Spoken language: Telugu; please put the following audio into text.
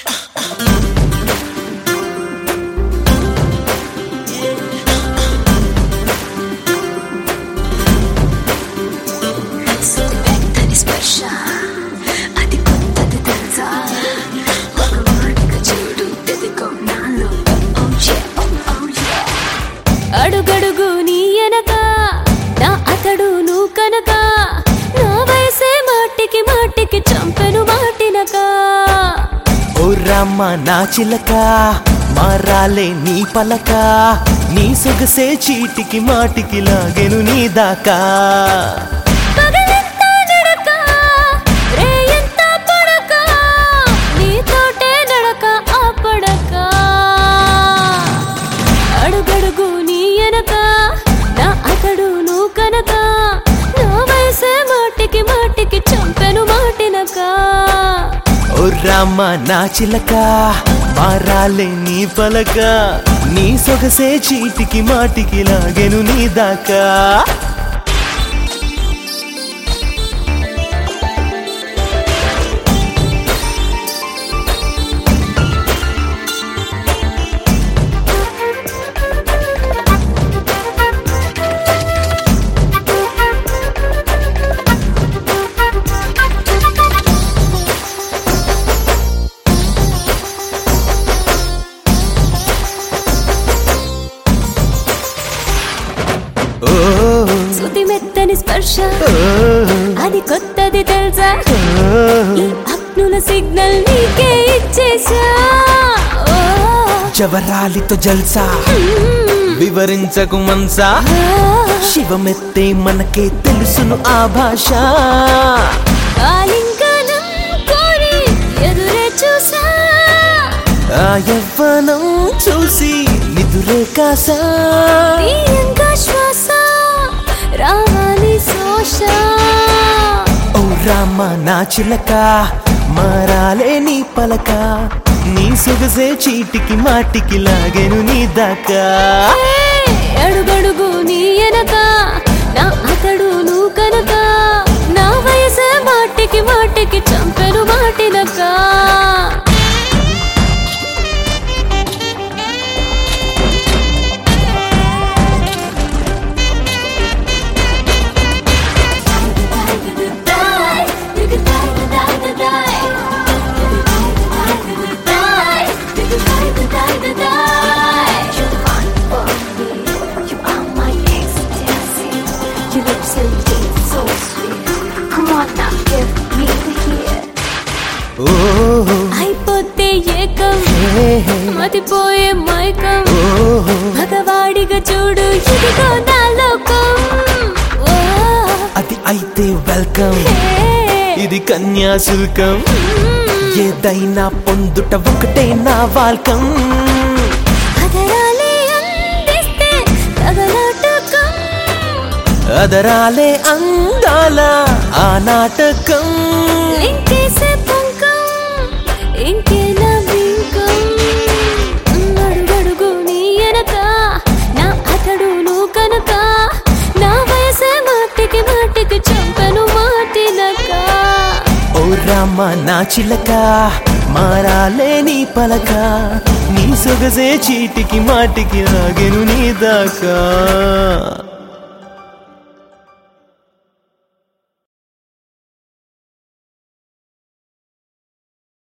అడుగడుగు నీ ఎనక నా అతడు నువ్వు కనక నా వయసే మాటికి మాటికి చంపెను మాటినక ఓ రామ నా చిలక మారాలే నీ పలక నీ సొగసే చీటికి మాటికి లాగెను నీ దాకా పగలంతా నడక రేయంతా పడక నీతోటే నడక ఆ పడక అడుగడుగు నీ ఎనక నా అతడు నువ్వు కనక నా వయసే మాటికి మాటికి చంపెను మాటినక ఓ రామ నా చిలక మారాలే నీ పలక నీ సొగసే చీటికి మాటికి లాగెను నీ దాకా శృతి మెత్తని స్పర్శ అది కొత్తది తెలుసా ఈ అగ్నుల సిగ్నల్ నీకే ఇచ్చేసా జవరాలితో జల్సా వివరించకు మనసా శివమెత్తే మనకే తెలుసును ఆ భాష ఆలింగనం కోరి ఎదురే చూసా ఆ యవ్వనం చూసి నిదురే కాసా తీయంగా శ్వాస రావాలి శోష ఓ రామ నా చిలక మారాలే నీ పలక నీ సొగసే చీటికి మాటికి లాగెను నీ దాకా అడుగడుగు నీ ఎనక నా అతడు నువ్వు కనుక నా వయసే మాటికి మాటికి చంపెను మాటినక అయిపోతే ఏకం మతిపోయే మైకం మగవాడిగా చూడు ఇదిగో నా లోకం అది అయితే వెల్కమ్ ఇది కన్యాశుల్కం ఏదైనా పొందుట ఒకటే నా వాల్కం అదరాలే అందిస్తే తగలాటకం అదరాలే అందాల ఆ నాటకం ఇంకేసే పొంకం ఇంకేనా బింకం అడుగడుగు నీ ఎనక నా అతడు నువ్వు కనుక నా వయసే మాటికి మాటికి చంపెను మాటినక ఓ రామ నా చిలక మారాలే నీ పలక నీ సొగసే చీటికి మాటికి లాగెను నీ దాకా